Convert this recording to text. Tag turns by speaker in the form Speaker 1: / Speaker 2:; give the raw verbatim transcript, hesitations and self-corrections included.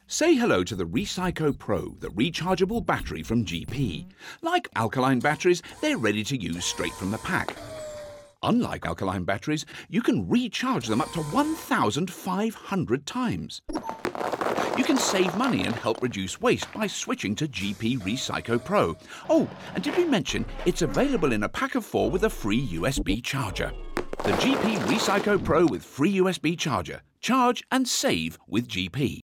Speaker 1: Say hello to the Recyco Pro, the rechargeable battery from G P. Like alkaline batteries, they're ready to use straight from the pack. Unlike alkaline batteries, you can recharge them up to one thousand five hundred times. You can save money and help reduce waste by switching to G P Recyco Pro. Oh, and did we mention it's available in a pack of four with a free U S B charger? The G P Recyco Pro with free U S B charger. Charge and save with G P.